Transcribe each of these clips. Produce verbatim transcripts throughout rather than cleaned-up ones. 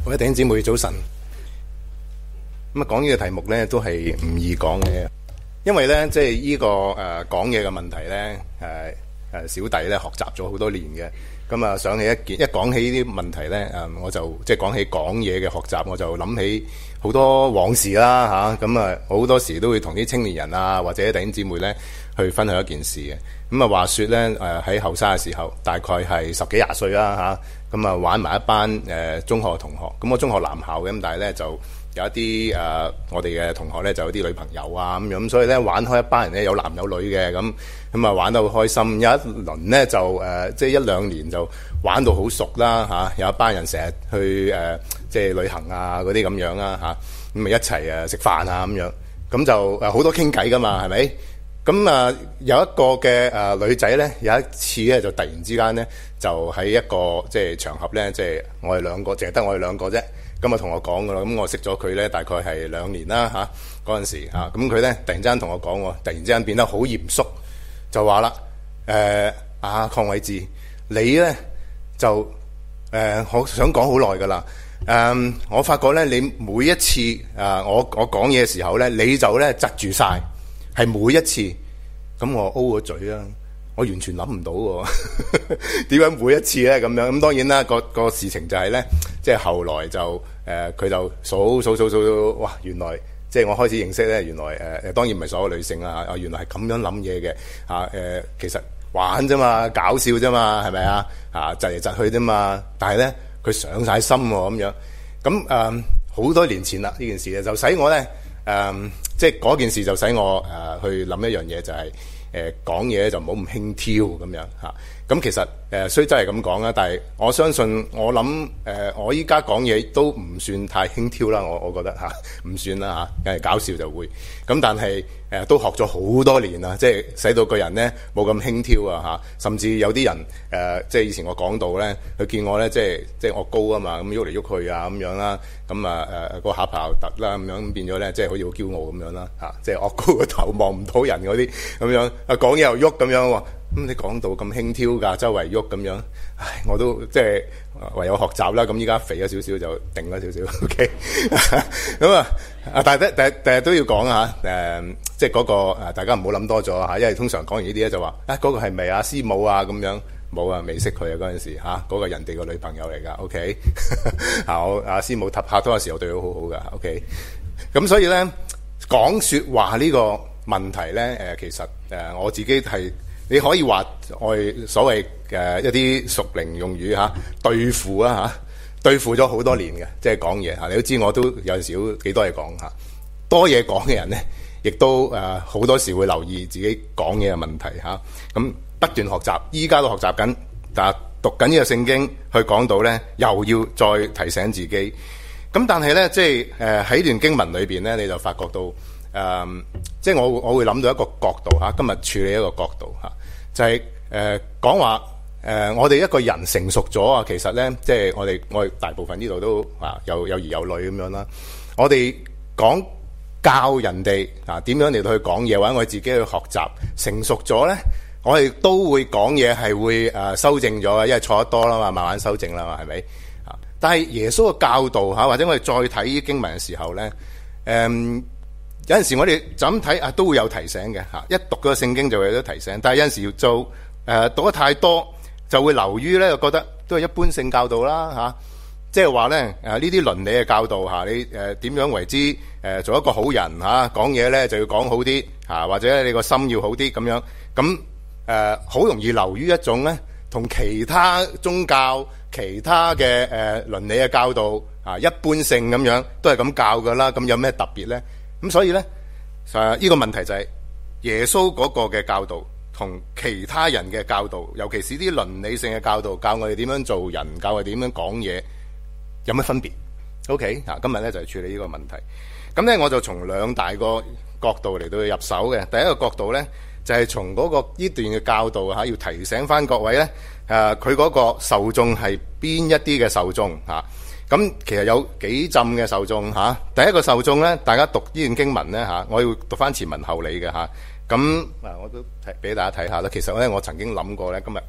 各位弟兄姊妹早晨。咁啊，講呢個題目咧都係唔易講嘅，因為咧即係呢個誒講嘢嘅問題咧，誒誒小弟咧學習咗好多年嘅。咁啊，想起一件一講起呢啲問題咧，誒我就即係講起講嘢嘅學習，我就諗起好多往事啦嚇。咁啊，好多時都會同啲青年人啊或者弟兄姊妹咧去分享一件事嘅。咁啊，話說咧誒喺後生嘅時候，大概係十幾廿歲啦嚇。咁啊，玩埋一班誒、呃、中學嘅同學。咁我中學男校嘅，咁但係咧就有一啲誒、呃、我哋嘅同學咧就有啲女朋友啊咁樣，所以咧玩開一班人咧有男有女嘅，咁咁啊玩得好開心。有一輪咧就誒、呃、即係一兩年就玩到好熟啦嚇、啊。有一班人成日去誒、呃、即係旅行啊嗰啲咁樣啦嚇，咁咪一齊誒食飯啊咁樣，咁就誒好多傾偈噶嘛，係咪？咁啊有一個嘅誒、呃、女仔咧，有一次咧就突然之間咧就喺一個即係場合咧，即係我哋兩個，淨係得我哋兩個啫。咁啊同我講噶啦，咁我識咗佢咧大概係兩年啦嚇，嗰陣時嚇，咁佢咧突然之間同我講喎，突然之間變得好嚴肅，就話啦誒阿鄺偉志，你咧就誒、呃、我想講好耐噶啦，誒、呃、我發覺咧你每一次啊、呃、我我講嘢嘅時候咧，你就咧窒住晒。係每一次，咁我 O 咗嘴啊！我完全諗唔到喎，點解每一次咧咁樣？咁當然啦，個個事情就係咧，即係後來就誒佢、呃、就數數數數，哇！原來即係我開始認識咧，原來誒誒、呃、當然唔係所有女性啦嚇，原來係咁樣諗嘢嘅嚇誒，其實玩啫嘛，搞笑啫嘛，係咪啊？啊窒嚟窒去啫嘛，但係咧佢上晒心喎咁樣，咁誒好多年前啦呢件事咧，就使我咧誒。呃即係嗰件事就使我誒、呃、去諗一樣嘢，就係誒講嘢就唔好咁輕佻咁樣嚇。咁、啊、其實誒雖則係咁講啦，但係我相信我諗誒、呃、我依家講嘢都唔算太輕佻啦。我我覺得嚇唔、啊、算啦嚇，梗、啊、係搞笑就會。咁但係誒、呃、都學咗好多年啦，即係使到個人咧冇咁輕佻啊嚇。甚至有啲人誒、呃、即係以前我講到咧，佢見我咧即係即係我高啊嘛，咁喐嚟喐去啊咁樣啦。咁啊誒個下巴又突啦咁樣，變咗咧即係好似好驕傲咁樣啦嚇，即係惡高個頭望唔到人嗰啲咁樣，啊講嘢又喐咁樣喎，咁你講到咁輕佻㗎，周圍喐咁樣，唉我都即係唯有學習啦。咁依家肥咗少少就定咗少少 ，OK 咁啊啊！但係第第第日都要講啊嚇誒，即係嗰個誒大家唔好諗多咗嚇，因為通常講完呢啲咧就話啊嗰個係咪啊師母啊咁樣。冇啊，未識佢啊嗰陣時嚇，嗰、啊那個人哋個女朋友嚟㗎 ，OK 啊我阿師母拍拍拖嘅時候對佢好好㗎 ，OK 咁所以咧講説話呢個問題咧誒、呃，其實誒、呃、我自己係你可以話我哋所謂嘅、呃、一啲屬靈用語嚇、啊、對付啊嚇，對付咗好多年嘅，即係講嘢嚇，你都知我都有陣時都幾多嘢講嚇，多嘢講嘅人咧，亦都誒好、呃、多時會留意自己講嘢嘅問題嚇，咁、啊。不斷學習，依家都學習緊，但係讀緊呢個聖經去講到咧，又要再提醒自己。咁但係咧，即係誒喺段經文裏邊咧，你就發覺到誒、呃，即係我我會諗到一個角度嚇，今日處理一個角度嚇，就係誒講話誒，我哋一個人成熟咗啊，其實咧，即係我哋我哋大部分呢度都啊有有兒有女咁樣啦，我哋講教人哋啊點樣嚟到去講嘢，或者我哋自己去學習成熟咗咧。我哋都會講嘢係會誒、呃、修正咗嘅，因為錯得多啦嘛，慢慢修正啦嘛，係咪？啊！但係耶穌嘅教導嚇，或者我哋再睇啲經文嘅時候咧，誒、嗯、有陣時我哋就咁睇啊，都會有提醒嘅嚇。一讀嗰個聖經就會有啲提醒，但係有陣時要做誒、呃、讀得太多，就會流於咧，就覺得都係一般性教導啦嚇。即係話咧誒呢啲倫理嘅教導嚇、啊，你誒點、呃、樣為之誒、呃、做一個好人嚇？講嘢咧就要講好啲嚇、啊，或者你個心要好啲咁樣咁。誒好、呃、容易流於一種咧，同其他宗教、其他嘅誒、呃、倫理嘅教導啊，一般性咁樣都係咁教㗎啦。咁有咩特別咧？咁所以咧，誒、啊、呢、這個問題就係、是、耶穌嗰個嘅教導同其他人嘅教導，尤其是啲倫理性嘅教導，教我哋點樣做人，教我哋點樣講嘢，有乜分別 ？OK 啊，今日咧就係、是、處理呢個問題。咁咧我就從兩大個角度嚟到去入手嘅。第一個角度咧。就係從嗰個呢段嘅教導嚇，要提醒翻各位咧，誒佢嗰個受眾係邊一啲嘅受眾嚇？咁、啊、其實有幾浸嘅受眾嚇、啊。第一個受眾咧，大家讀呢段經文咧嚇、啊，我要讀翻前文後理嘅嚇。咁、啊、嗱，我都睇俾大家睇下啦。其實咧，我曾經諗過咧，今日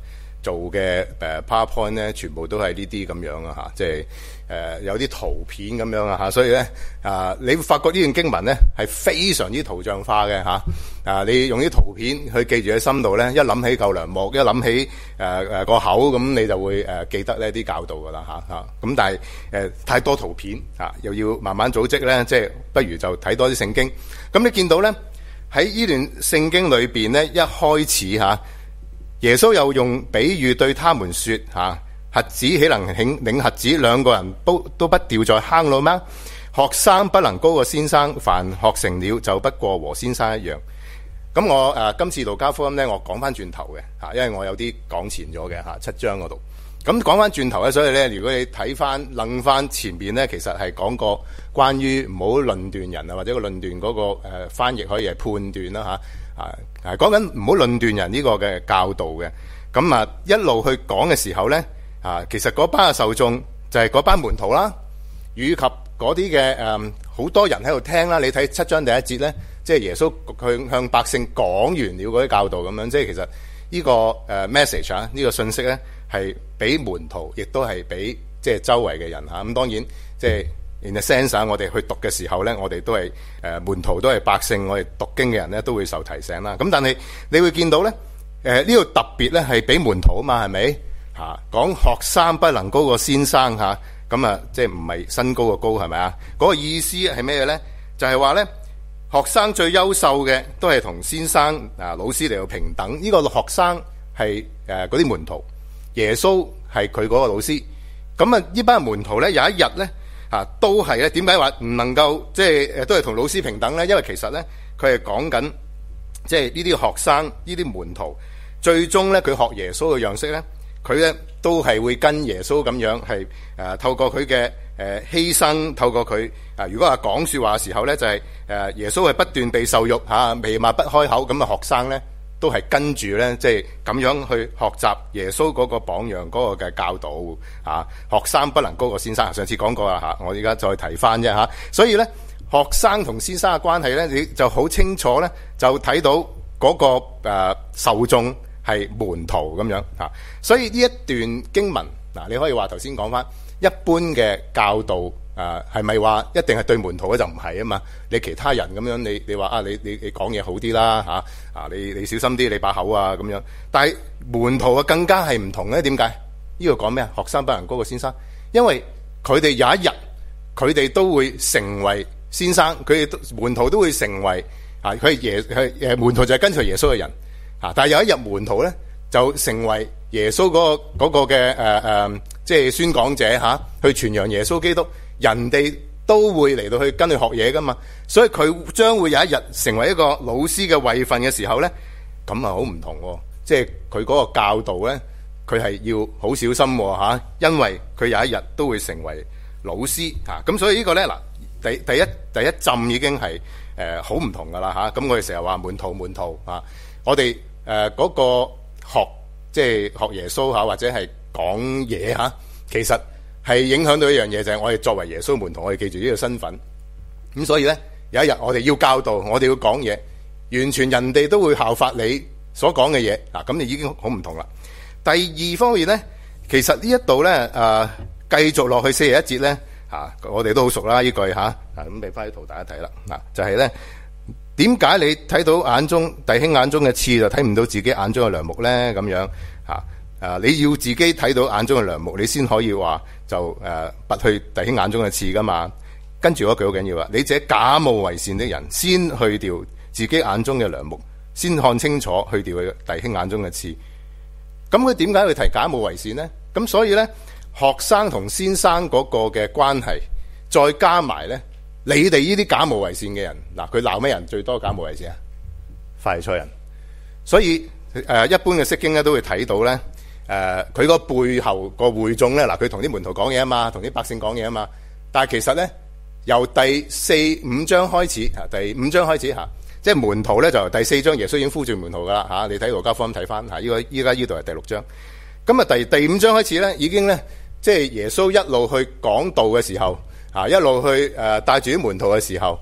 做嘅誒 PowerPoint 咧，全部都係呢啲咁樣啊嚇，即係誒有啲圖片咁樣啊嚇，所以咧啊，你會發覺呢段經文咧係非常之圖像化嘅嚇啊！你用啲圖片去記住喺心度咧，一諗起舊梁木，一諗起誒誒個口，咁你就會誒記得呢啲教導噶啦嚇嚇。咁但係誒太多圖片啊，又要慢慢組織咧，即係不如就睇多啲聖經。咁你見到咧喺呢段聖經裏邊咧，一開始嚇。耶穌又用比喻對他們說：吓，瞎子豈能領領瞎子？兩個人都都不掉在坑裏嗎？學生不能高過先生，凡學成了就不過和先生一樣。咁我誒、呃、今次路加福音咧，我講翻轉頭嘅吓，因為我有啲講前咗嘅吓，七章嗰度。咁講翻轉頭咧，所以咧，如果你睇翻楞翻前邊咧，其實係講過關於唔好論斷人啊，或者個論斷嗰、那個誒、呃、翻譯可以係判斷啦吓。啊，係講緊唔好論斷人呢個嘅教導嘅，咁啊一路去講嘅時候咧，啊其實嗰班嘅受眾就係嗰班門徒啦，以及嗰啲嘅誒好多人喺度聽啦。你睇七章第一節咧，即係耶穌佢向百姓講完了嗰啲教導咁樣，即係其實呢個誒 message 啊，呢個信息咧係俾門徒，亦都係俾即係周圍嘅人嚇。咁當然即係。In a sense，我哋去讀嘅時候咧，我哋都係誒、呃、門徒都係百姓，我哋讀經嘅人咧都會受提醒啦。咁但係你會見到咧，誒呢度特別咧係俾門徒啊嘛，係咪嚇講學生不能高過先生嚇？咁啊，即係唔係身高嘅高係咪啊？嗰、那個意思係咩咧？就係話咧，學生最優秀嘅都係同先生啊老師嚟到平等。呢、這個學生係誒嗰啲門徒，耶穌係佢嗰個老師。咁啊，呢班門徒咧有一日咧。啊，都係咧，點解話唔能夠即係誒，都係同老師平等咧？因為其實咧，佢係講緊即係呢啲學生、呢啲門徒，最終咧佢學耶穌嘅樣式咧，佢咧都係會跟耶穌咁樣，係誒、呃、透過佢嘅誒犧牲，透過佢啊、呃，如果話講說話嘅時候咧，就係、是、誒、呃、耶穌係不斷被受辱嚇，瞇埋不開口，咁啊學生咧。都係跟住咧，即係咁樣去學習耶穌嗰個榜樣嗰個嘅教導啊！學生不能高過先生，上次講過啦嚇，我而家再提翻啫嚇。所以咧，學生同先生嘅關係咧，你就好清楚咧，就睇到嗰個誒受眾係門徒咁樣嚇。所以呢一段經文嗱，你可以話頭先講翻一般嘅教導。誒係咪話一定係對門徒咧？就唔係啊嘛！你其他人咁樣，你你話啊，你你你講嘢好啲啦嚇啊！你你小心啲，你把口啊咁樣。但係門徒啊更加係唔同咧。點解？呢個講咩啊？學生不能高過先生，因為佢哋有一日佢哋都會成為先生，佢哋門徒都會成為啊！佢係耶係誒門徒就係跟隨耶穌嘅人啊！但係有一日門徒咧就成為耶穌嗰個嗰個嘅誒誒，即係宣講者嚇，去傳揚耶穌基督。人哋都會嚟到去跟佢學嘢噶嘛，所以佢將會有一日成為一個老師嘅位份嘅時候咧，咁啊好唔同喎，即係佢嗰個教導咧，佢係要好小心嚇，因為佢有一日都會成為老師嚇，咁所以呢個咧嗱，第第一第一浸已經係誒好唔同噶啦嚇，咁我哋成日話門徒門徒啊，我哋誒嗰個學即係學耶穌嚇，或者係講嘢嚇，其實。係影響到一樣嘢，就係、是、我哋作為耶穌門徒，我哋記住呢個身份。咁所以呢，有一日我哋要教導，我哋要講嘢，完全人哋都會效法你所講嘅嘢。嗱，咁就已經好唔同啦。第二方面呢，其實呢一度呢，誒、呃，繼續落去四十一節呢，吓、啊，我哋都好熟啦呢句吓。咁俾翻啲圖大家睇啦。嗱、啊，就係、是、呢，點解你睇到眼中弟兄眼中嘅刺，就睇唔到自己眼中嘅梁木呢？咁樣吓。啊啊！你要自己睇到眼中嘅梁木，你先可以話就誒拔去弟兄眼中嘅刺噶嘛。跟住嗰句好緊要啊！你這假冒為善的人，先去掉自己眼中嘅梁木，先看清楚去掉佢弟兄眼中嘅刺。咁佢點解會提假冒為善呢？咁所以呢，學生同先生嗰個嘅關係，再加埋呢，你哋呢啲假冒為善嘅人，嗱，佢鬧咩人最多假冒為善啊？法利賽人。所以誒、呃，一般嘅釋經咧都會睇到呢。誒佢個背後個會眾咧，嗱，佢同啲門徒講嘢啊嘛，同啲百姓講嘢啊嘛。但係其實咧，由第四五章開始，第五章開始嚇，即係門徒咧就由第四章耶穌已經呼召門徒噶啦嚇。你睇路加福音睇翻嚇，依個依家依度係第六章。咁啊，第第五章開始咧，已經咧即係耶穌一路去講道嘅時候，啊一路去誒帶住啲門徒嘅時候，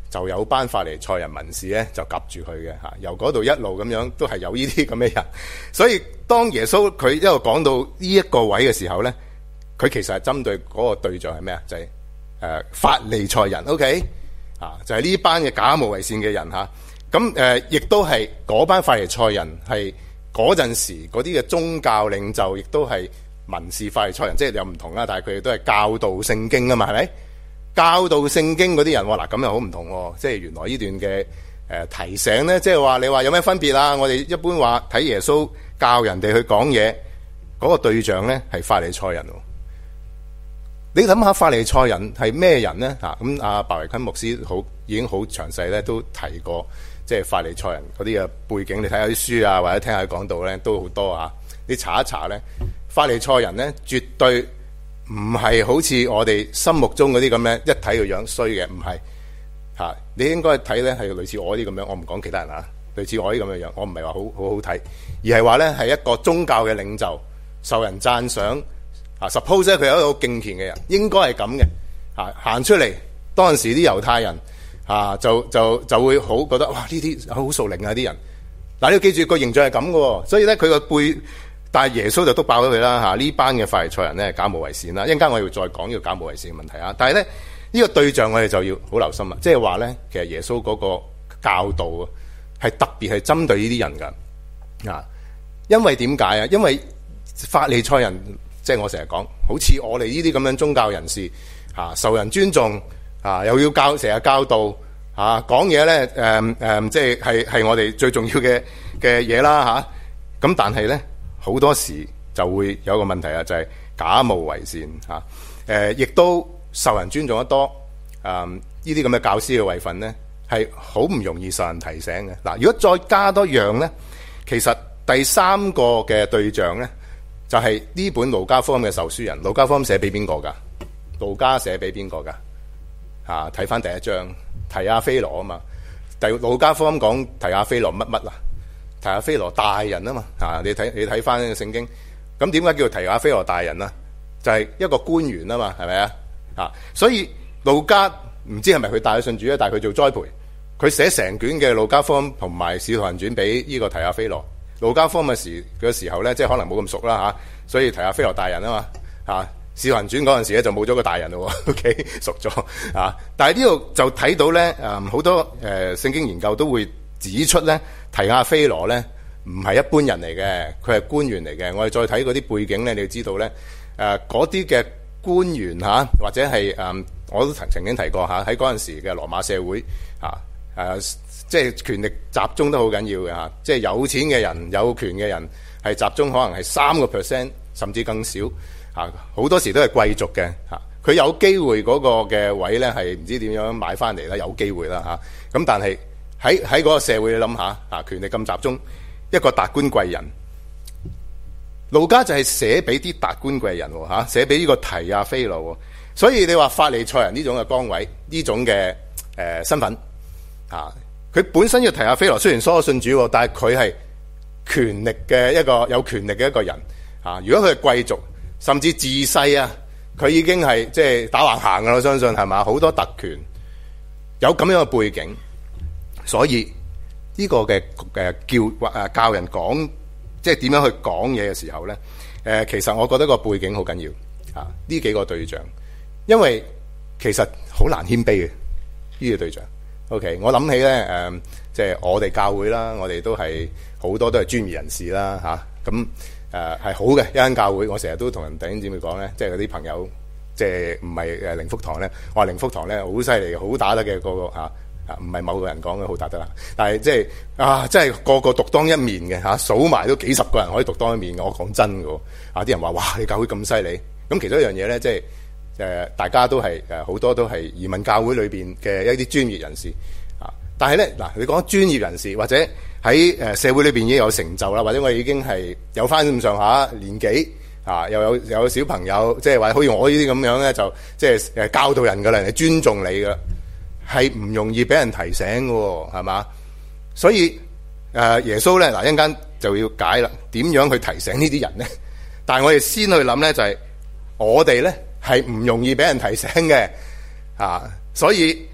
就有班法利賽人文士咧就夾住佢嘅嚇，由嗰度一路咁樣都係有呢啲咁嘅人。所以當耶穌佢一路講到呢一個位嘅時候咧，佢其實係針對嗰個對象係咩啊？就係、是、誒、呃、法利賽人 ，OK 啊，就係、是、呢班嘅假冒為善嘅人嚇。咁、啊、誒，亦、呃、都係嗰班法利賽人係嗰陣時嗰啲嘅宗教領袖，亦都係文士法利賽人，即係有唔同啦，但係佢哋都係教導聖經啊嘛，係咪？教導聖經嗰啲人，嗱咁又好唔同喎，即係原來呢段嘅誒、呃、提醒咧，即係話你話有咩分別啊？我哋一般話睇耶穌教人哋去講嘢，嗰、那個對象咧係法利賽人。你諗下法利賽人係咩人咧？嚇咁阿白維坤牧師好已經好詳細咧，都提過即係法利賽人嗰啲嘅背景。你睇下啲書啊，或者聽下佢講道咧，都好多啊。你查一查咧，法利賽人咧絕對唔係好似我哋心目中嗰啲咁樣一睇個樣衰嘅，唔係嚇。你應該睇咧係類似我啲咁樣，我唔講其他人啊，類似我啲咁嘅樣。我唔係話好好好睇，而係話咧係一個宗教嘅領袖，受人讚賞啊。Suppose 咧佢係一個好敬虔嘅人，應該係咁嘅嚇。行出嚟當陣時啲猶太人啊，就就就會好覺得哇呢啲好屬靈啊啲人。嗱你要記住個形象係咁嘅喎，所以咧佢個背。但係耶穌就督爆咗佢啦嚇！呢班嘅法利賽人咧假冒為善啦，一陣間我要再講呢個假冒為善嘅問題啊！但係咧呢個對象我哋就要好留心啦，即係話咧其實耶穌嗰個教導啊係特別係針對呢啲人㗎啊！因為點解啊？因為法利賽人即係我成日講，好似我哋呢啲咁樣宗教人士嚇，受人尊重啊，又要教成日教導嚇，講嘢咧誒誒，即係係係我哋最重要嘅嘅嘢啦嚇！咁但係咧。好多時就會有一個問題啊，就係、是、假冒為善嚇，誒亦都受人尊重得多，誒呢啲咁嘅教師嘅位份咧，係好唔容易受人提醒嘅。嗱，如果再加多樣咧，其實第三個嘅對象咧，就係、是、呢本路加福音嘅受書人。路加福音寫俾邊個㗎？路加寫俾邊個㗎？嚇，睇翻第一章提阿非羅啊嘛。第路加福音講提阿非羅乜乜啊？提阿非羅大人啊嘛，啊你睇你睇翻聖經，咁點解叫提阿非羅大人啊？就係、是、一個官員啊嘛，係咪啊？啊，所以路加唔知係咪佢帶佢信主咧，但係佢做栽培，佢寫成卷嘅路加福音同埋使徒行傳俾呢個提阿非羅。路加福音嘅時嘅時候咧，即係可能冇咁熟啦嚇，所以提阿非羅大人啊嘛，嚇使徒行傳嗰陣時咧就冇咗個大人咯 ，OK 熟咗啊。但係呢度就睇到咧，誒好多誒聖經研究都會指出咧。提阿非羅咧唔係一般人嚟嘅，佢係官員嚟嘅。我哋再睇嗰啲背景咧，你要知道咧，誒嗰啲嘅官員嚇、啊，或者係誒、呃，我都曾曾經提過嚇，喺嗰陣時嘅羅馬社會嚇，誒、啊、即係權力集中都好緊要嘅嚇，即係有錢嘅人、有權嘅人係集中，可能係三個 percent 甚至更少嚇，好、啊、多時都係貴族嘅嚇，佢、啊、有機會嗰個嘅位咧係唔知點樣買翻嚟啦，有機會啦嚇，咁、啊、但係。喺喺嗰個社會你諗下啊，權力咁集中，一個達官貴人，路加就係寫俾啲達官貴人嚇，寫俾呢個提阿非羅，所以你話法利賽人呢種嘅崗位，呢種嘅誒、呃、身份啊，佢本身要提阿非羅，雖然所有信主，但係佢係權力嘅一個有權力嘅一個人啊。如果佢係貴族，甚至自細啊，佢已經係即係打橫行噶啦，我相信係嘛，好多特權，有咁樣嘅背景。所以呢、這個嘅誒叫或誒教人講，即係點樣去講嘢嘅時候咧，誒、呃、其實我覺得個背景好緊要啊！呢幾個對象，因為其實好難謙卑嘅呢個對象。OK，我諗起咧誒，即、呃、係、就是、我哋教會啦，我哋都係好多都係專業人士啦嚇。咁誒係好嘅一間教會，我成日都同人弟兄姊妹講咧，即係嗰啲朋友，即係唔係誒靈福堂咧，我話靈福堂咧好犀利，好打得嘅個個嚇。唔係某個人講嘅好打得啦，但係即係啊，即係個個獨當一面嘅嚇，數埋都幾十個人可以獨當一面嘅。我講真嘅，啊啲人話哇，你教會咁犀利，咁其中一樣嘢咧，即係誒大家都係誒好多都係移民教會裏邊嘅一啲專業人士啊。但係咧嗱，你講專業人士或者喺誒社會裏邊已經有成就啦，或者我已經係有翻咁上下年紀啊，又有有小朋友，即係話好似我呢啲咁樣咧，就即係誒教導人嘅啦，人哋尊重你嘅。係唔容易俾人提醒嘅，係嘛？所以誒、呃，耶穌咧嗱，一陣間就要解啦，點樣去提醒呢啲人咧？但係我哋先去諗咧，就係、是、我哋咧係唔容易俾人提醒嘅啊。所以誒、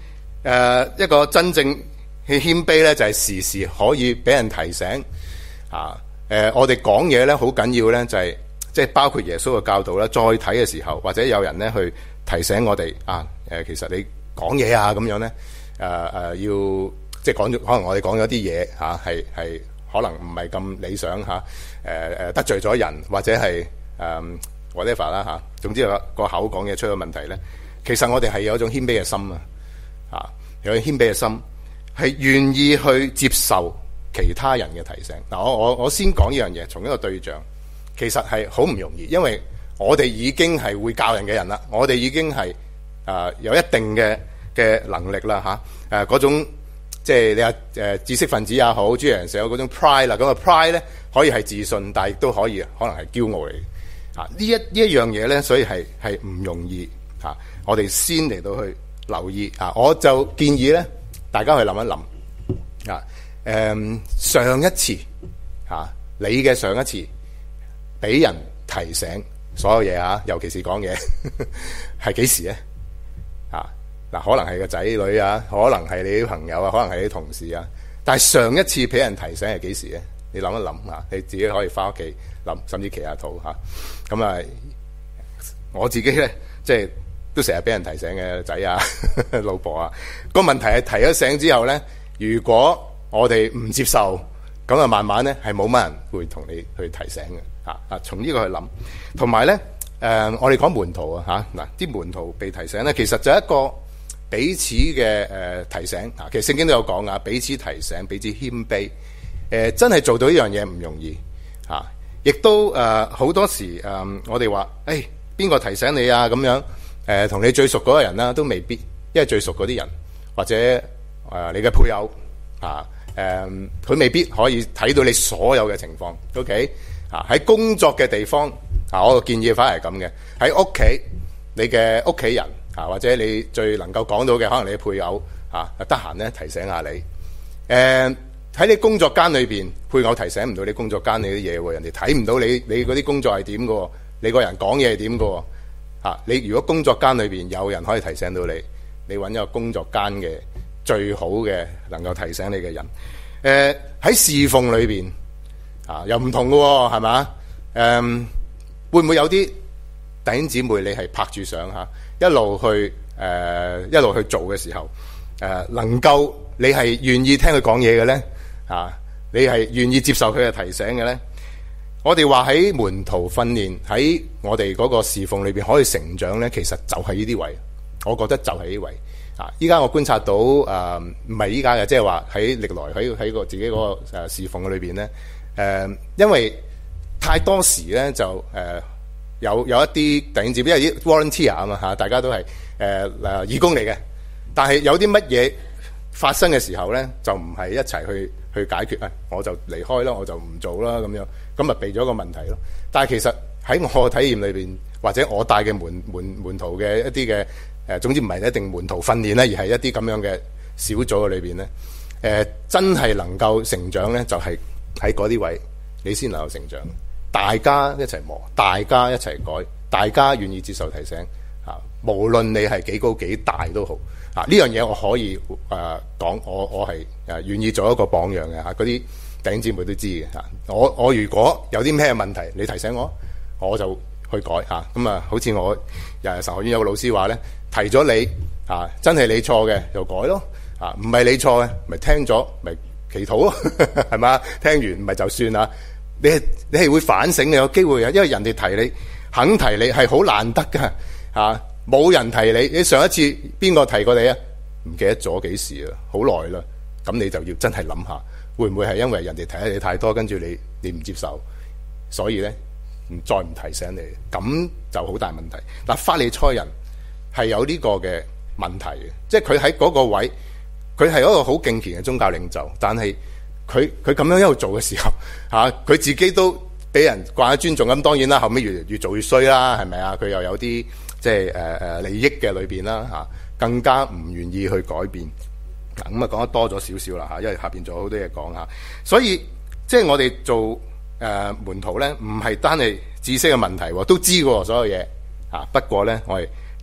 呃、一個真正嘅謙卑咧，就係、是、時時可以俾人提醒啊。誒、呃，我哋講嘢咧好緊要咧，就係即係包括耶穌嘅教導啦。再睇嘅時候，或者有人咧去提醒我哋啊，誒、呃，其實你講嘢啊咁樣咧，誒、呃、誒、呃，要即係講咗，可能我哋講咗啲嘢吓，係、啊、係可能唔係咁理想吓，誒、啊、誒得罪咗人，或者係誒 whatever 啦吓，總之個個口講嘢出咗問題咧，其實我哋係有一種謙卑嘅心啊，啊，有一種謙卑嘅心，係願意去接受其他人嘅提醒。嗱，我我我先講呢樣嘢，從一個對象，其實係好唔容易，因為我哋已經係會教人嘅人啦，我哋已經係啊、呃、有一定嘅嘅能力啦吓，誒、啊、嗰種即係你話誒知識分子也好，專業人士有嗰種 pride 啦，咁啊 pride 咧可以係自信，但係亦都可以可能係驕傲嚟嘅啊。呢一呢一樣嘢咧，所以係係唔容易吓、啊。我哋先嚟到去留意啊，我就建議咧，大家去諗一諗啊。誒、嗯，上一次吓、啊，你嘅上一次俾人提醒所有嘢啊，尤其是講嘢係幾時咧？啊，嗱，可能係個仔女啊，可能係你啲朋友啊，可能係你啲同事啊。但係上一次俾人提醒係幾時咧？你諗一諗吓，你自己可以翻屋企諗，甚至祈下禱吓。咁啊，我自己咧，即係都成日俾人提醒嘅仔啊、老婆啊。個問題係提咗醒之後咧，如果我哋唔接受，咁啊慢慢咧係冇乜人會同你去提醒嘅嚇啊！從呢個去諗，同埋咧誒，我哋講門徒啊嚇嗱，啲門徒被提醒咧，其實就係一個彼此嘅誒、呃、提醒啊。其實聖經都有講啊，彼此提醒，彼此謙卑。誒、呃，真係做到呢樣嘢唔容易嚇，亦、啊、都誒好、呃、多時誒、呃，我哋話誒邊個提醒你啊咁樣誒，同、呃、你最熟嗰個人啦，都未必，因為最熟嗰啲人或者誒、呃、你嘅配偶啊。誒，佢、嗯、未必可以睇到你所有嘅情況。OK，啊喺工作嘅地方，啊我建議反而係咁嘅。喺屋企，你嘅屋企人啊，或者你最能夠講到嘅，可能你嘅配偶啊，得閒咧提醒下你。誒、啊，喺你工作間裏邊，配偶提醒唔到你工作間你啲嘢喎，人哋睇唔到你你嗰啲工作係點嘅，你個人講嘢係點嘅。啊，你如果工作間裏邊有人可以提醒到你，你揾一個工作間嘅最好嘅能夠提醒你嘅人，誒、呃、喺侍奉裏邊啊又唔同嘅喎，係嘛？誒、呃、會唔會有啲弟兄姊妹你係拍住上嚇一路去誒、呃、一路去做嘅時候，誒、呃、能夠你係願意聽佢講嘢嘅咧？啊，你係願意接受佢嘅提醒嘅咧？我哋話喺門徒訓練喺我哋嗰個侍奉裏邊可以成長咧，其實就係呢啲位，我覺得就係呢位。啊！依家我觀察到誒，唔係依家嘅，即係話喺歷來喺喺個自己嗰個誒侍奉嘅裏邊咧，誒、呃，因為太多時咧就誒、呃、有有一啲弟兄姊妹，因為啲 volunteer 啊嘛嚇，大家都係誒誒義工嚟嘅，但係有啲乜嘢發生嘅時候咧，就唔係一齊去去解決啊，我就離開啦，我就唔做啦咁樣，咁咪避咗個問題咯。但係其實喺我嘅體驗裏邊，或者我帶嘅門門門徒嘅一啲嘅。誒，總之唔係一定門徒訓練咧，而係一啲咁樣嘅小組嘅裏邊咧，誒、呃，真係能夠成長咧，就係喺嗰啲位，你先能夠成長。大家一齊磨，大家一齊改，大家願意接受提醒啊！無論你係幾高幾大都好啊！呢樣嘢我可以誒講、呃，我我係誒願意做一個榜樣嘅嚇，嗰啲弟兄姊妹都知嘅嚇。我我如果有啲咩問題，你提醒我，我就去改嚇。咁啊，好似我誒神學院有個老師話咧。提咗你啊，真係你錯嘅就改咯，啊唔係你錯嘅，咪聽咗咪祈禱咯，係嘛？聽完咪就算啦。你係你係會反省嘅，有機會嘅，因為人哋提你，肯提你係好難得噶，吓冇人提你，你上一次邊個提過你啊？唔記得咗幾時啊？好耐啦，咁你就要真係諗下，會唔會係因為人哋提你太多，跟住你你唔接受，所以咧唔再唔提醒你，咁就好大問題。嗱，法利賽人。係有呢個嘅問題嘅，即係佢喺嗰個位，佢係一個好敬虔嘅宗教領袖，但係佢佢咁樣一路做嘅時候，嚇、啊、佢自己都俾人慣咗尊重，咁當然啦，後尾越越做越衰啦，係咪啊？佢又有啲即係誒誒利益嘅裏邊啦，嚇、啊、更加唔願意去改變。嗱咁啊講得多咗少少啦嚇，因為下邊仲有好多嘢講嚇，所以即係我哋做誒、呃、門徒咧，唔係單係知識嘅問題，都知嘅所有嘢嚇。不過咧，我哋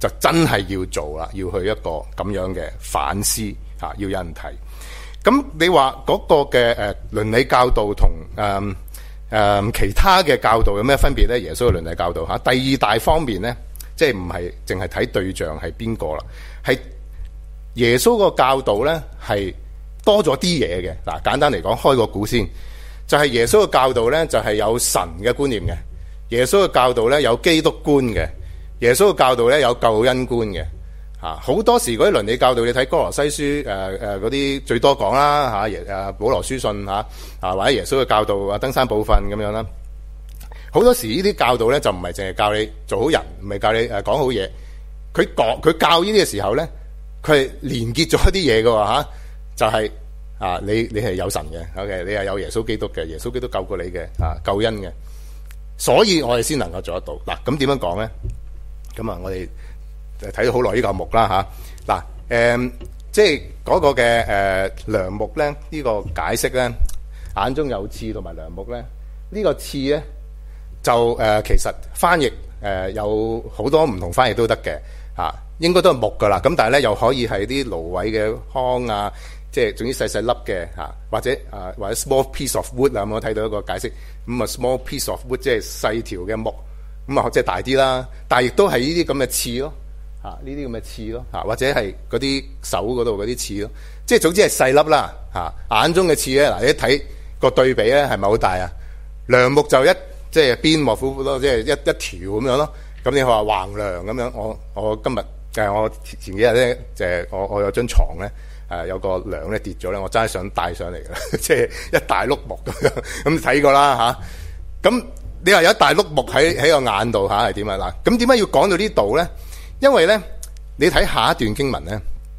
就真係要做啦，要去一個咁樣嘅反思嚇，要有人睇。咁你話嗰個嘅誒倫理教導同誒誒其他嘅教導有咩分別咧？耶穌嘅倫理教導嚇，第二大方面咧，即係唔係淨係睇對象係邊個啦，係耶穌個教導咧係多咗啲嘢嘅。嗱，簡單嚟講，開個估先，就係耶穌嘅教導咧就係有神嘅觀念嘅，耶穌嘅教導咧有基督觀嘅，耶穌嘅教導咧有救恩觀嘅。啊，好多時嗰啲倫理教導，你睇哥羅西書誒誒嗰啲最多講啦嚇，耶誒保羅書信嚇啊，或者耶穌嘅教導啊，登山寶訓咁樣啦。好多時呢啲教導咧就唔係淨係教你做好人，唔係教你誒講好嘢。佢講佢教呢啲嘅時候咧，佢係連結咗一啲嘢嘅喎嚇，就係、是、啊你你係有神嘅 ，OK， 你係有耶穌基督嘅，耶穌基督救過你嘅啊救恩嘅，所以我哋先能夠做得到。嗱，咁點樣講咧？咁啊，我哋睇咗好耐呢個目啦嚇，嗱、啊、誒、嗯，即係嗰個嘅誒梁木咧，呢、這個解釋咧，眼中有刺同埋梁木咧，呢、這個刺咧就誒、呃、其實翻譯誒、呃、有好多唔同翻譯都得嘅嚇，應該都係木噶啦，咁但係咧又可以係啲蘆葦嘅糠啊，即係總之細細粒嘅嚇，或者啊或者 small piece of wood 啊，我睇到一個解釋，咁啊 small piece of wood 即係細條嘅木，咁啊即係大啲啦，但係亦都係呢啲咁嘅刺咯。啊！呢啲咁嘅刺咯，嚇或者係嗰啲手嗰度嗰啲刺咯，即係總之係細粒啦，嚇眼中嘅刺咧。嗱，你一睇個對比咧，係咪好大啊？梁木就一即係邊幕虎虎咯，即係一一條咁樣咯。咁你話橫梁咁樣，我我今日誒我前前幾日咧，就係我我有張床咧誒有個梁咧跌咗咧，我真係想帶上嚟嘅，即係一大碌木咁樣。咁睇過啦嚇。咁你話有一大碌木喺喺個眼度嚇係點啊？嗱，咁點解要講到呢度咧？因為咧，你睇下一段經文咧，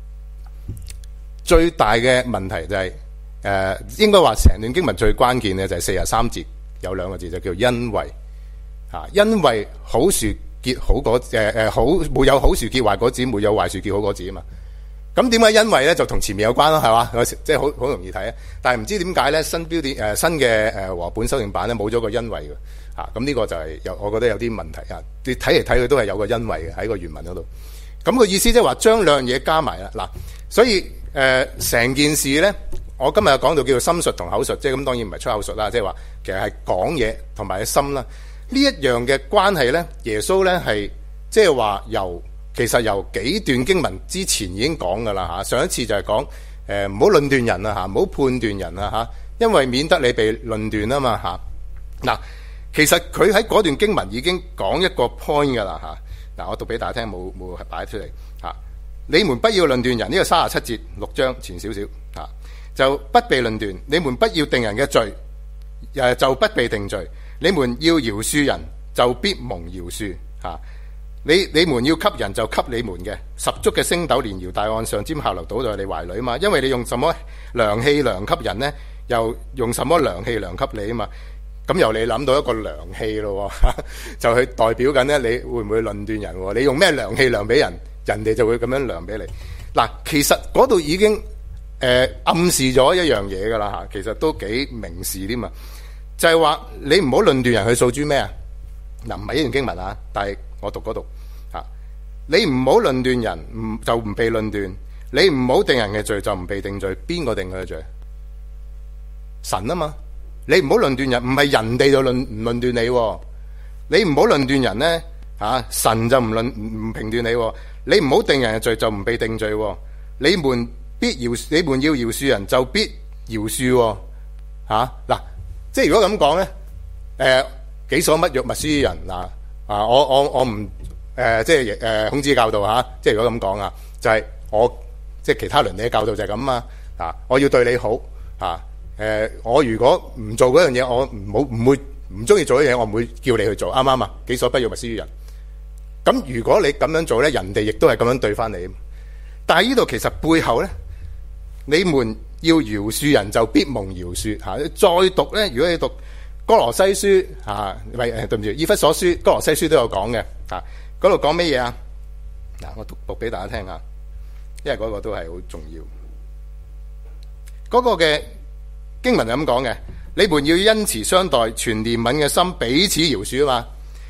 最大嘅問題就係、是、誒、呃，應該話成段經文最關鍵嘅就係四十三節有兩個字就叫因為啊，因為好樹結好果誒誒好沒有好樹結壞果子，沒有壞樹結好果子啊嘛。咁點解因為咧就同前面有關咯，係嘛？即係好好容易睇啊。但係唔知點解咧新標點誒新嘅誒和本修訂版咧冇咗個因為嘅。啊，咁呢個就係有，我覺得有啲問題啊！你睇嚟睇去都係有個因為嘅喺個原文嗰度。咁個意思即係話將兩樣嘢加埋啦。嗱，所以誒成、呃、件事咧，我今日講到叫做心術同口術，即係咁當然唔係出口術啦，即係話其實係講嘢同埋心啦。呢一樣嘅關係咧，耶穌咧係即係話由其實由幾段經文之前已經講㗎啦嚇。上一次就係講誒唔好論斷人啊嚇，唔好判斷人啊嚇，因為免得你被論斷啊嘛嚇。嗱。其實佢喺嗰段經文已經講一個 point 噶啦嚇，嗱我讀俾大家聽，冇冇擺出嚟嚇。你們不要論斷人，呢、這個三十七節六章前少少嚇，就不被論斷。你們不要定人嘅罪，誒就不被定罪。你們要饒恕人，就必蒙饒恕嚇。你你們要給人，就給你們嘅十足嘅升斗連搖帶按，上尖下流倒在你懷裏啊嘛。因為你用什麼量器量給人呢，又用什麼量器量給你啊嘛。咁由你諗到一個量器咯，就去代表緊咧，你會唔會論斷人？你用咩量器量俾人，人哋就會咁樣量俾你。嗱，其實嗰度已經誒、呃、暗示咗一樣嘢噶啦吓，其實都幾明示添嘛。就係、是、話你唔好論斷人去訴諸咩啊？嗱，唔係呢段經文啊，但係我讀嗰度吓，你唔好論斷人，唔就唔被論斷；你唔好定人嘅罪，就唔被定罪。邊個定佢嘅罪？神啊嘛。你唔好論斷人，唔係人哋就論唔論斷你，你唔好論斷人咧，吓神就唔論唔評斷你，你唔好定人嘅罪就唔被定罪，你們必饒，你們要饒恕人就必饒恕，吓嗱，即係如果咁講咧，誒、呃，己所不欲，勿施於人嗱，啊，我我我唔誒、呃，即係誒、呃，孔子教導吓，即係如果咁講啊，就係、是、我即係其他倫理嘅教導就係咁啊，啊，我要對你好啊。誒、呃，我如果唔做嗰樣嘢，我唔好唔會唔中意做嘅嘢，我唔會叫你去做，啱唔啱啊？己所不欲，勿施於人。咁如果你咁樣做咧，人哋亦都係咁樣對翻你。但係呢度其實背後咧，你們要饒恕人，就必蒙饒恕吓。再讀咧，如果你讀歌羅西書吓，唔係誒，對唔住，以弗所書、歌羅西書都有講嘅吓。嗰度講咩嘢啊？嗱，我讀讀俾大家聽啊，因為嗰個都係好重要。嗰、那個嘅。經文係咁講嘅，你們要因慈相待，存憐憫嘅心，彼此饒恕啊嘛。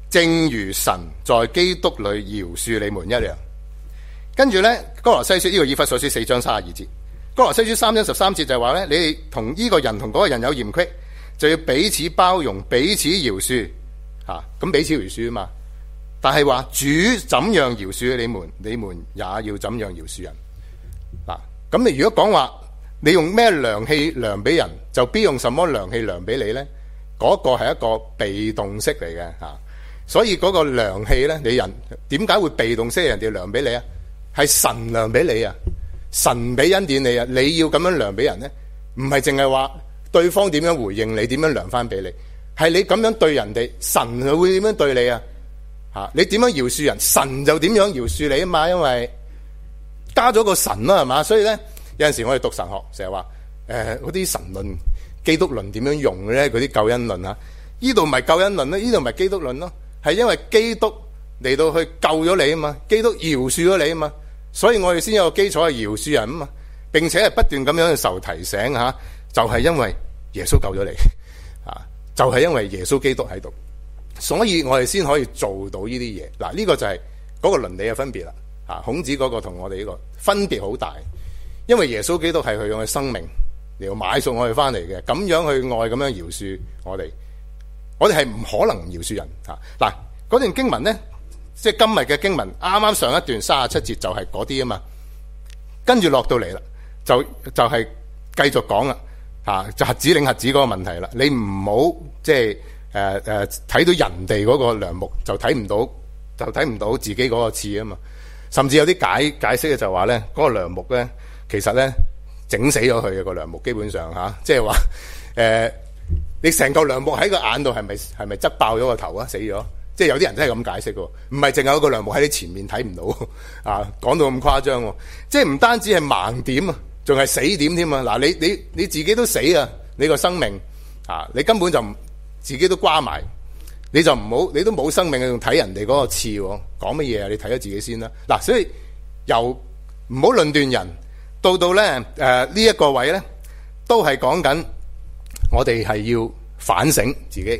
正如神在基督裏饒恕你們一樣。跟住咧，哥羅西書呢個以弗所書四章三十二節，哥羅西書三章十三節就係話咧，你哋同呢個人同嗰個人有嫌隙，就要彼此包容，彼此饒恕吓，咁彼此饒恕啊嘛。但係話主怎樣饒恕你們，你們也要怎樣饒恕人。嗱，咁你如果講話你用咩量器量俾人，就必用什麼量器量俾你咧？嗰個係一個被動式嚟嘅吓，所以嗰個量器咧，你人點解會被動式人哋量俾你啊？係神量俾你啊，神俾恩典你啊，你要咁樣量俾人咧，唔係淨係話對方點樣回應你，點樣量翻俾你，係你咁樣對人哋，神就會點樣對你啊？吓，你點樣饒恕人，神就點樣饒恕你啊嘛，因為加咗個神啦，係嘛，所以咧有陣時我哋讀神學成日話誒嗰啲神論、基督論點樣用咧，嗰啲救恩論啊，呢度咪救恩論咯，呢度咪基督論咯，係因為基督嚟到去救咗你啊嘛，基督饒恕咗你啊嘛。所以我哋先有個基礎係饒恕人啊嘛，並且係不斷咁樣去受提醒吓，就係因為耶穌救咗你啊，就係因為耶穌基督喺度，所以我哋先可以做到呢啲嘢。嗱，呢個就係嗰個倫理嘅分別啦。啊，孔子嗰個同我哋呢個分別好大，因為耶穌基督係佢用嘅生命嚟到買贖我哋翻嚟嘅，咁樣去愛，咁樣饒恕我哋，我哋係唔可能唔饒恕人啊。嗱，嗰段經文咧。即係今日嘅經文，啱啱上一段三十七節就係嗰啲啊嘛，跟住落到嚟啦，就就係、是、繼續講啦，吓就核子領核子嗰個問題啦。你唔好即係誒誒睇到人哋嗰個梁木就睇唔到，就睇唔到自己嗰個刺啊嘛。甚至有啲解解釋嘅就話咧，嗰、那個梁木咧其實咧整死咗佢嘅個梁木，基本上吓，即係話誒你成嚿梁木喺個眼度係咪係咪側爆咗個頭啊？死咗？即係有啲人真係咁解釋嘅，唔係淨係有個梁木喺你前面睇唔到啊！講到咁誇張，即係唔單止係盲點啊，仲係死點添啊！嗱，你你你自己都死啊！你個生命啊，你根本就自己都瓜埋，你就唔好，你都冇生命，仲睇人哋嗰個刺，講乜嘢啊？你睇咗自己先啦！嗱，所以由唔好論斷人，到到咧誒呢一個位咧，都係講緊我哋係要反省自己。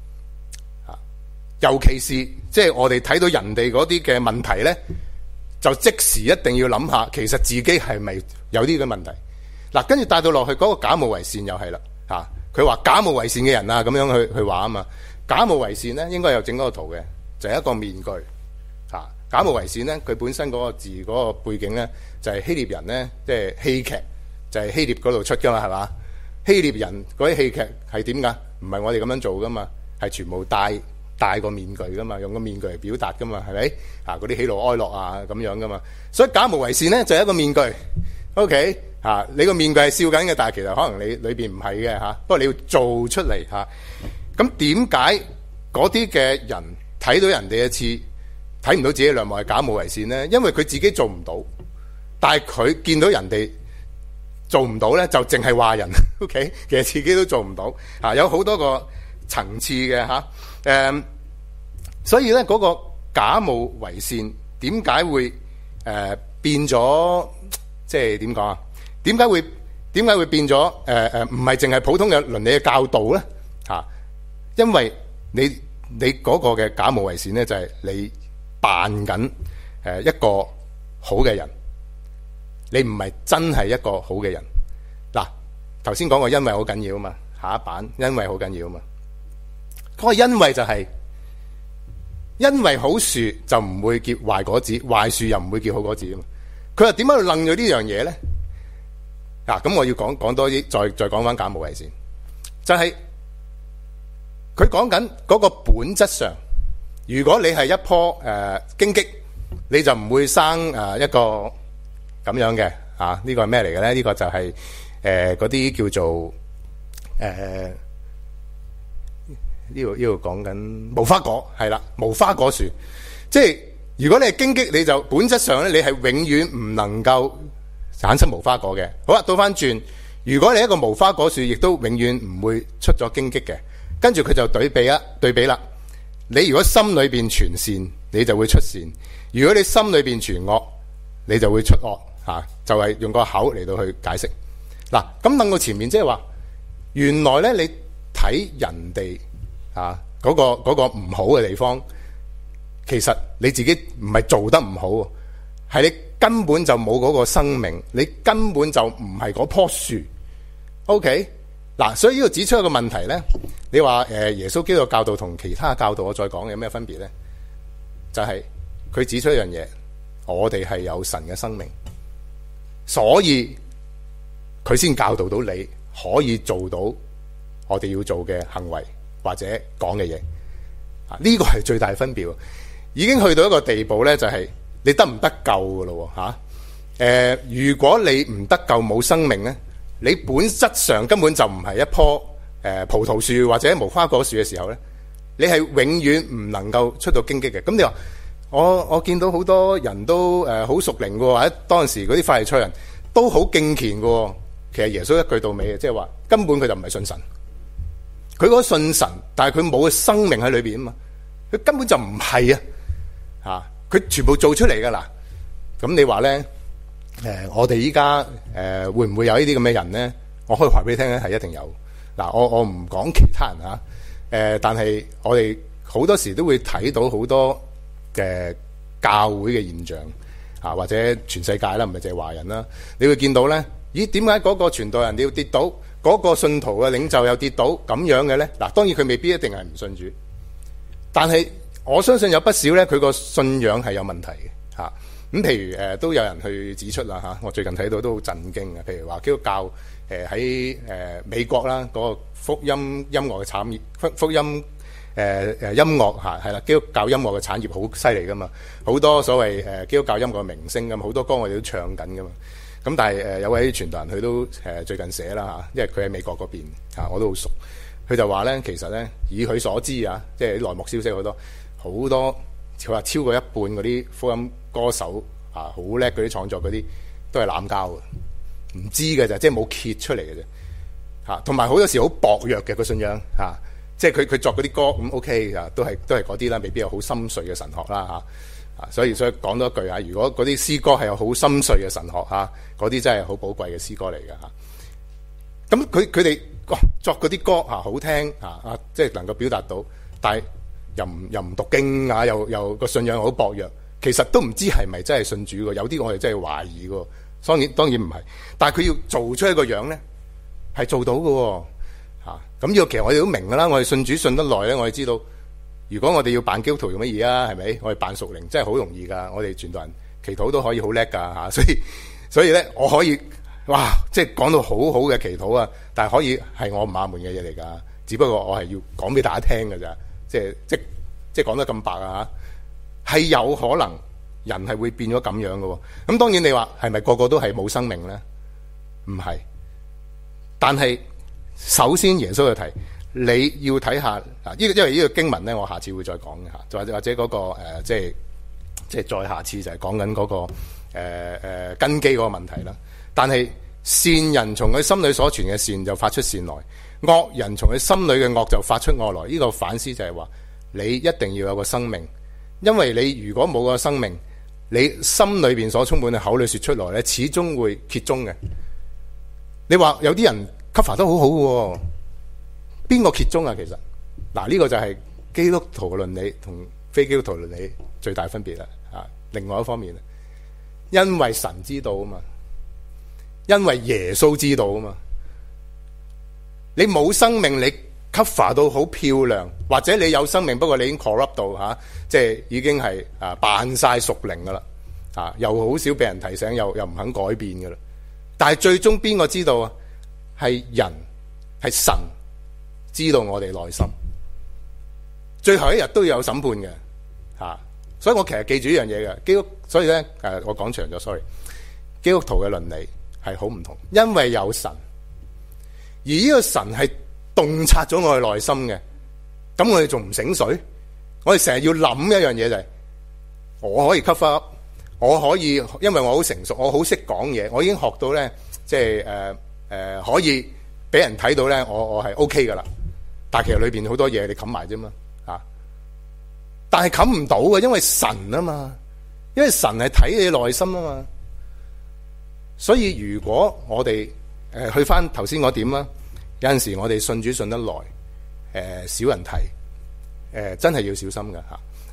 尤其是即係我哋睇到人哋嗰啲嘅問題咧，就即時一定要諗下，其實自己係咪有啲嘅問題？嗱，跟住帶到落去嗰個假冒為善又係啦，吓佢話假冒為善嘅人啊，咁樣去去話啊嘛。假冒為善咧，應該有整嗰個圖嘅，就係一個面具吓。假冒為善咧，佢本身嗰個字嗰個背景咧，就係希臘人咧，即係戲劇就係希臘嗰度出噶嘛，係嘛？希臘人嗰啲戲劇係點噶？唔係我哋咁樣做噶嘛，係全部戴。戴個面具噶嘛，用個面具嚟表達噶嘛，係咪？啊，嗰啲喜怒哀樂啊咁樣噶嘛，所以假冒為善咧就係一個面具。O K，吓你個面具係笑緊嘅，但係其實可能你裏邊唔係嘅吓，不過你要做出嚟吓。咁點解嗰啲嘅人睇到人哋一次睇唔到自己兩幕係假冒為善咧？因為佢自己做唔到，但係佢見到人哋做唔到咧，就淨係話人。O K，其實自己都做唔到。啊，有好多個層次嘅吓。誒、嗯，所以咧嗰、那個假冒為善點解會誒、呃、變咗？即係點講啊？點解會點解會變咗？誒、呃、誒，唔係淨係普通嘅倫理嘅教導咧嚇，因為你你嗰個嘅假冒為善咧，就係、是、你扮緊誒一個好嘅人，你唔係真係一個好嘅人。嗱，頭先講過因為好緊要啊嘛，下一版因為好緊要啊嘛。嗰個因為就係、是、因為好樹就唔會結壞果子，壞樹又唔會結好果子啊嘛。佢話點解要楞咗呢樣嘢咧？嗱，咁我要講講多啲，再再講翻假冒為善，就係佢講緊嗰個本質上，如果你係一棵誒荊棘，你就唔會生誒一個咁樣嘅啊。呢個係咩嚟嘅咧？呢個就係誒嗰啲叫做誒。呃呢度呢度講緊無花果，係啦，無花果樹，即係如果你係荊棘，你就本質上咧，你係永遠唔能夠產生無花果嘅。好啦，倒翻轉，如果你一個無花果樹，亦都永遠唔會出咗荊棘嘅。跟住佢就對比啦，對比啦。你如果心裏邊存善，你就會出善；如果你心裏邊存惡，你就會出惡。吓、啊，就係、是、用個口嚟到去解釋。嗱，咁等到前面即係話，原來咧你睇人哋。啊！嗰、那個嗰、那個唔好嘅地方， 其實你自己唔係做得唔好，係你根本就冇嗰個生命，你根本就唔係嗰棵樹。OK， 嗱，所以呢度指出一個問題咧，你話誒耶穌基督教導同其他教導我再講有咩分別咧？就係、是、佢指出一樣嘢，我哋係有神嘅生命，所以佢先教導到你可以做到我哋要做嘅行為或者講嘅嘢。啊，呢個係最大分別，已經去到一個地步咧，就係你得唔得救噶咯吓？誒、呃，如果你唔得救冇生命咧，你本質上根本就唔係一棵誒、呃、葡萄樹或者無花果樹嘅時候咧，你係永遠唔能夠出到荊棘嘅。咁你話我我見到好多人都誒好屬靈嘅，或者當時嗰啲法利賽人都好敬虔嘅，其實耶穌一句到尾嘅，即係話根本佢就唔係信神。佢嗰個信神，但係佢冇個生命喺裏邊啊嘛，佢根本就唔係啊，吓，佢全部做出嚟噶啦。咁你話咧，誒、呃，我哋依家誒會唔會有呢啲咁嘅人咧？我可以話俾你聽咧，係一定有。嗱，我我唔講其他人吓，誒、呃，但係我哋好多時都會睇到好多嘅教會嘅現象啊，或者全世界啦，唔係淨係華人啦，你會見到咧，咦？點解嗰個傳道人你要跌倒？嗰個信徒嘅領袖又跌倒咁樣嘅咧，嗱，當然佢未必一定係唔信主，但係我相信有不少咧，佢個信仰係有問題嘅嚇。咁譬如誒都有人去指出啦嚇，我最近睇到都好震驚嘅。譬如話基督教誒喺誒美國啦，嗰個福音音樂嘅產業，福福音誒誒音樂嚇係啦，基督教音樂嘅產業好犀利噶嘛，好多所謂誒基督教音樂嘅明星咁，好多歌我哋都唱緊噶嘛。咁但係誒有位傳道人佢都誒最近寫啦嚇，因為佢喺美國嗰邊嚇，我都好熟。佢就話咧，其實咧以佢所知啊，即係啲內幕消息好多好多，佢話超過一半嗰啲福音歌手啊，好叻嗰啲創作嗰啲都係濫交嘅，唔知嘅咋，即係冇揭出嚟嘅啫嚇。同埋好多時好薄弱嘅個信仰嚇，即係佢佢作嗰啲歌咁 OK 啊，都係都係嗰啲啦，未必有好深邃嘅神學啦嚇。啊，所以所以講多一句啊，如果嗰啲詩歌係有好深邃嘅神學嚇，嗰啲真係好寶貴嘅詩歌嚟嘅嚇。咁佢佢哋作嗰啲歌嚇好聽嚇啊，即係能夠表達到，但係又唔又唔讀經啊，又又個信仰好薄弱，其實都唔知係咪真係信主嘅。有啲我哋真係懷疑嘅，當然當然唔係，但係佢要做出一個樣咧，係做到嘅嚇。咁呢個其實我哋都明㗎啦，我哋信主信得耐咧，我哋知道。如果我哋要扮基督徒用乜嘢啊？係咪？我哋扮屬靈真係好容易噶。我哋傳道人祈禱都可以好叻噶吓，所以所以咧，我可以哇，即係講到好好嘅祈禱啊！但係可以係我唔阿門嘅嘢嚟噶，只不過我係要講俾大家聽㗎咋，即係即即係講得咁白啊吓，係有可能人係會變咗咁樣噶。咁當然你話係咪個個都係冇生命咧？唔係，但係首先耶穌就提。你要睇下嗱，呢個因為呢個經文咧，我下次會再講嘅嚇，或者或者嗰個誒，即係即係再下次就係講緊嗰個誒誒根基嗰個問題啦。但係善人從佢心裏所存嘅善就發出善來，惡人從佢心裏嘅惡就發出惡來。呢個反思就係話，你一定要有個生命，因為你如果冇個生命，你心裏邊所充滿嘅口裏説出來咧，始終會揭盅嘅。你話有啲人 cover 得好好嘅。邊個揭盅啊？其實嗱，呢個就係基督徒嘅倫理同非基督徒倫理最大分別啦。啊，另外一方面，因為神知道啊嘛，因為耶穌知道啊嘛。你冇生命，你 cover 到好漂亮，或者你有生命，不過你已經 corrupt 到吓，即係已經係啊扮晒屬靈噶啦，啊又好少俾人提醒，又又唔肯改變噶啦。但係最終邊個知道啊？係人，係神。知道我哋內心，最後一日都要有審判嘅，吓、啊，所以我其實記住呢樣嘢嘅基督，所以咧誒，我講長咗 sorry， 基督徒嘅倫理係好唔同，因為有神，而呢個神係洞察咗我哋內心嘅，咁我哋仲唔醒水？我哋成日要諗一樣嘢就係、是，我可以 cover up，我可以，因為我好成熟，我好識講嘢，我已經學到咧，即係誒誒，可以俾人睇到咧，我我係 OK 噶啦。但係其實裏邊好多嘢你冚埋啫嘛，啊！但係冚唔到嘅，因為神啊嘛，因為神係睇你內心啊嘛。所以如果我哋誒、呃、去翻頭先嗰點啦，有陣時我哋信主信得耐，誒、呃、少人提，誒、呃、真係要小心噶吓。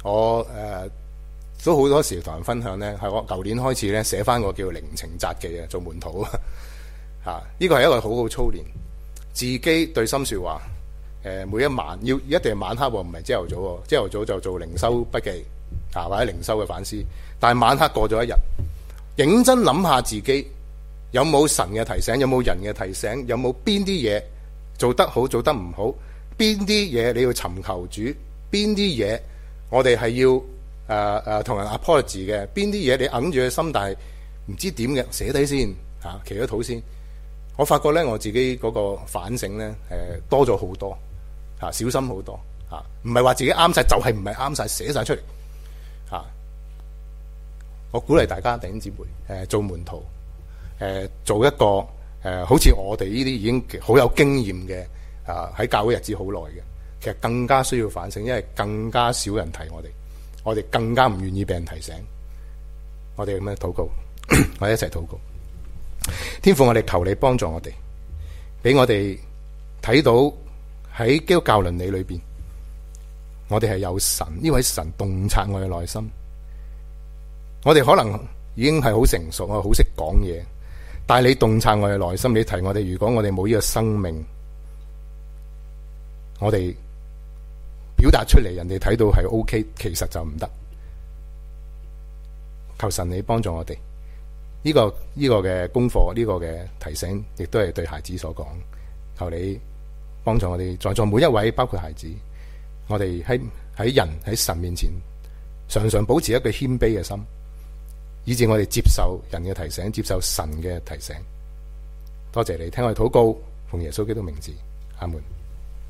我誒、呃、都好多時同人分享咧，係我舊年開始咧寫翻個叫靈情札記啊，做門徒啊，呢個係一個好好操練，自己對心說話。誒、呃，每一晚要一定係晚黑，唔係朝頭早。朝頭早就做靈修筆記啊，或者靈修嘅反思。但係晚黑過咗一日，認真諗下自己有冇神嘅提醒，有冇人嘅提醒，有冇邊啲嘢做得好，做得唔好，邊啲嘢你要尋求主，邊啲嘢我哋係要誒誒同人 apology 嘅，邊啲嘢你揞住個心，但係唔知點嘅，寫低先吓，祈咗禱先。我發覺咧，我自己嗰個反省咧，誒、呃、多咗好多。啊，小心好多啊！唔係話自己啱晒，就係唔係啱晒，寫晒出嚟啊！我鼓勵大家弟兄姊妹，誒、啊，做門徒，誒、啊，做一個誒、啊，好似我哋呢啲已經好有經驗嘅啊，喺教會日子好耐嘅，其實更加需要反省，因為更加少人提我哋，我哋更加唔願意俾人提醒。我哋咁樣禱告，我哋一齊禱告。天父，我哋求你幫助我哋，俾我哋睇到。喺基督教倫理裏邊，我哋係有神，呢位神洞察我嘅內心。我哋可能已經係好成熟，我好識講嘢，但係你洞察我嘅內心，你提我哋，如果我哋冇呢個生命，我哋表達出嚟，人哋睇到係 OK， 其實就唔得。求神你幫助我哋，呢個呢個嘅功課，呢個嘅提醒，亦都係對孩子所講。求你幫助我哋在座每一位，包括孩子，我哋喺喺人喺神面前，常常保持一個謙卑嘅心，以致我哋接受人嘅提醒，接受神嘅提醒。多謝你聽我哋禱告，奉耶穌基督名字，阿門。